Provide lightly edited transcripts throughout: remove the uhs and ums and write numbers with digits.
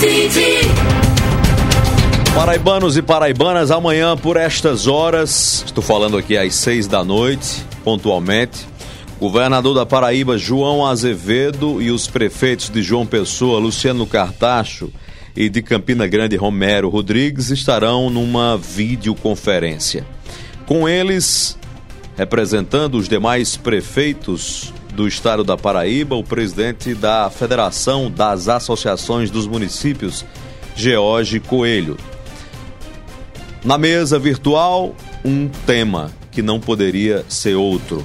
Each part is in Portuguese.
Paraibanos e paraibanas, amanhã por estas horas, estou falando aqui às 6 da noite, pontualmente, governador da Paraíba, João Azevedo, e os prefeitos de João Pessoa, Luciano Cartacho, e de Campina Grande, Romero Rodrigues, estarão numa videoconferência. Com eles, representando os demais prefeitos do estado da Paraíba, o presidente da Federação das Associações dos Municípios, George Coelho. Na mesa virtual, um tema que não poderia ser outro.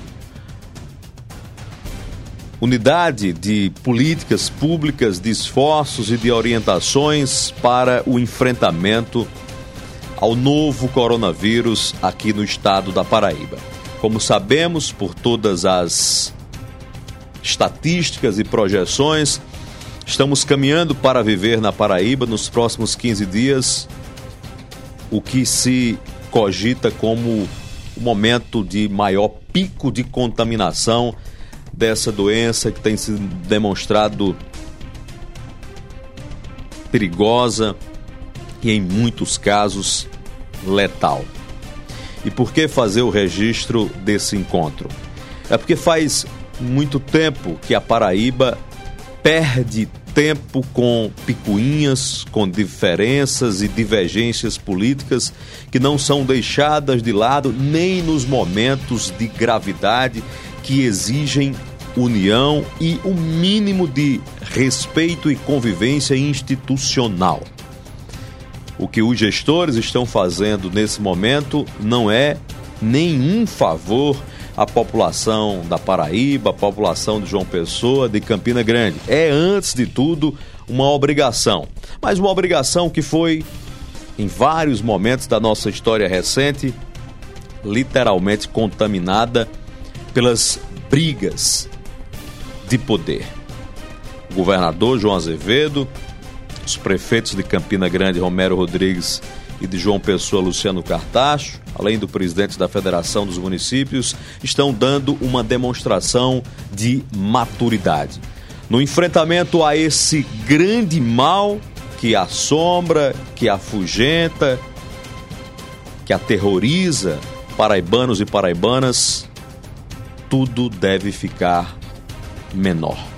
Unidade de políticas públicas, de esforços e de orientações para o enfrentamento ao novo coronavírus aqui no estado da Paraíba. Como sabemos, por todas as estatísticas e projeções, estamos caminhando para viver na Paraíba nos próximos 15 dias o que se cogita como o momento de maior pico de contaminação dessa doença que tem sido demonstrado perigosa e, em muitos casos, letal. E por que fazer o registro desse encontro? É porque faz muito tempo que a Paraíba perde tempo com picuinhas, com diferenças e divergências políticas que não são deixadas de lado nem nos momentos de gravidade que exigem união e o mínimo de respeito e convivência institucional. O que os gestores estão fazendo nesse momento não é nenhum favor à população da Paraíba, à população de João Pessoa, de Campina Grande. É, antes de tudo, uma obrigação. Mas uma obrigação que foi, em vários momentos da nossa história recente, literalmente contaminada pelas brigas de poder. O governador João Azevedo, os prefeitos de Campina Grande, Romero Rodrigues, e de João Pessoa, Luciano Cartacho, além do presidente da Federação dos Municípios, estão dando uma demonstração de maturidade no enfrentamento a esse grande mal que assombra, que afugenta, que aterroriza paraibanos e paraibanas. Tudo deve ficar menor.